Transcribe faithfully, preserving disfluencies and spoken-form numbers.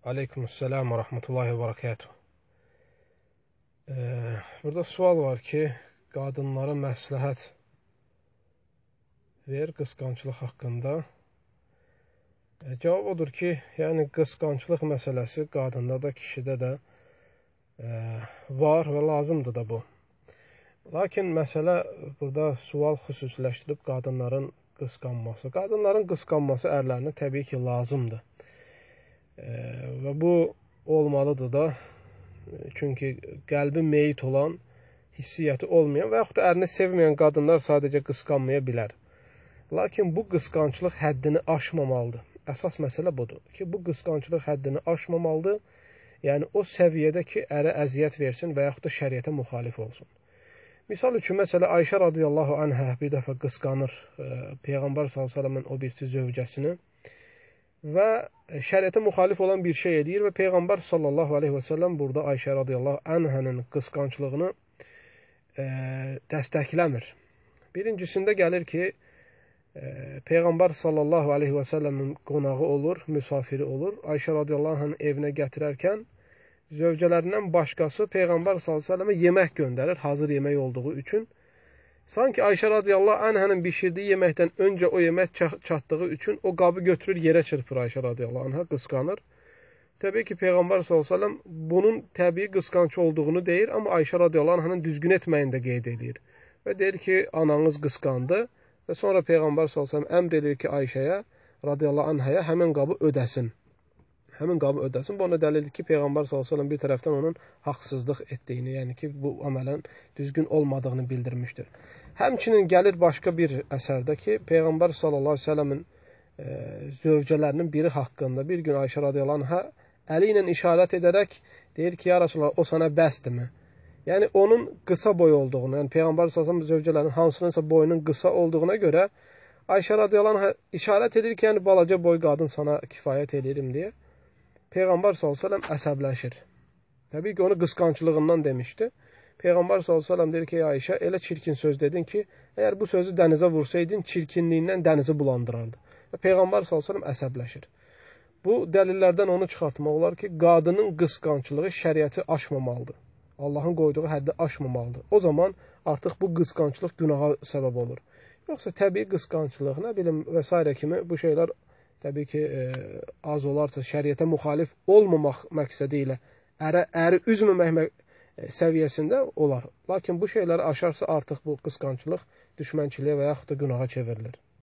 Aleykümselam ve rahmetullahi ve berekatuhu. Ee, burada sual var ki, qadınlara məsləhət ver qısqanclıq haqqında. E, cavab odur ki, yəni qısqanclıq məsələsi qadında da, kişidə də e, var və lazımdır da bu. Lakin məsələ burada sual xüsusiləşdirib qadınların qısqanması. Qadınların qısqanması ərlərinə təbii ki, lazımdır. E, və bu olmalıdır da. Çünki qəlbi meyit olan, hissiyyəti olmayan və yaxud da ərini sevməyən qadınlar sadəcə qısqanmaya bilər. Lakin bu qısqanclıq həddini aşmamalıdır. Əsas məsələ budur ki, bu qısqanclıq həddini aşmamalıdır. Yəni o səviyyədə ki, ərə əziyyət versin və yaxud da şəriətə müxalif olsun. Misal üçün, məsələ Ayşə radiyallahu anhə bir dəfə qısqanır e, Peyğəmbər sallallahu əleyhi və səlləmin o birisi zövcəsini və şəriətə müxalif olan bir şey edir və Peyğəmbər sallallahu aleyhi və səlləm burada Ayşə radiyallahu anhənin qısqanclığını e, dəstəkləmir. Birincisində gəlir ki, e, Peyğəmbər sallallahu aleyhi və səlləmin qonağı olur, müsafiri olur. Ayşə radiyallahu anhənin evinə gətirərkən zövcələrindən başqası Peyğəmbər sallallahu aleyhi və səlləmə yemək göndərir, hazır yemək olduğu üçün. Sanki Ayşə radiyallahu anhənin bişirdiyi yeməkdən öncə o yemək çatdığı üçün o qabı götürür, yerə çırpır Ayşə radiyallahu anhə, qısqanır. Təbii ki, Peyğəmbər sallallahu əleyhi və səlləm bunun təbii qısqanç olduğunu deyir, amma Ayşə radiyallahu anhənin düzgün etməyini də qeyd edir. Və deyir ki, ananız qısqandı və sonra Peyğəmbər sallallahu əleyhi və səlləm əmr edir ki, Ayşəyə radiyallahu anhəyə həmin qabı ödəsin. Həmin qabı ödəsin. Bu ona dəlildir ki, Peyğəmbər sallallahu əleyhi və səlləm bir tərəfdən onun haqsızlıq etdiyini, yəni ki, bu əməlin düzgün olmadığını bildirmişdir. Həmçinin gəlir başqa bir əsərdə ki, Peyğəmbər sallallahu əleyhi və səlləmin e, zövcələrinin biri haqqında bir gün Ayşə radiyallahu anhə əli ilə işarət edərək deyir ki, ya Rasulullah, o sana bəsdirmi? Yəni, onun qısa boy olduğunu, yəni Peyğəmbər sallallahu əleyhi və səlləm zövcələrinin hansınınsa boyunun qısa olduğuna görə Ayşə radiyallahu anhə işarət edir ki, yəni balaca boy qadın sana kifayət edirim deyə. Peyğəmbər sallallahu əleyhi və səlləm əsəbləşir. Təbii ki, onu qısqanclığından demişdi. Peyğəmbər sallallahu əleyhi və səlləm deyir ki, ya Ayşə, elə çirkin söz dedin ki, əgər bu sözü dənizə vursaydın, çirkinliyindən dənizi bulandırardı. Və Peyğəmbər sallallahu əleyhi və səlləm əsəbləşir. Bu dəlillərdən onu çıxartmaq olar ki, qadının qısqanclığı şəriəti aşmamalıdır. Allahın qoyduğu həddi aşmamalıdır. O zaman artıq bu qısqanclıq günaha səbəb olur. Yoxsa təbii qısqanclıq, nə bilim və s. kimi bu şeylər təbii ki, e, az olarsa şəriətə müxalif olmamaq məqsədi ilə ərə, əri üzməmək səviyyəsində olar. Lakin bu şeyləri aşarsa artıq bu qısqanclıq düşmənçiliyə və yaxud da günaha çevrilir.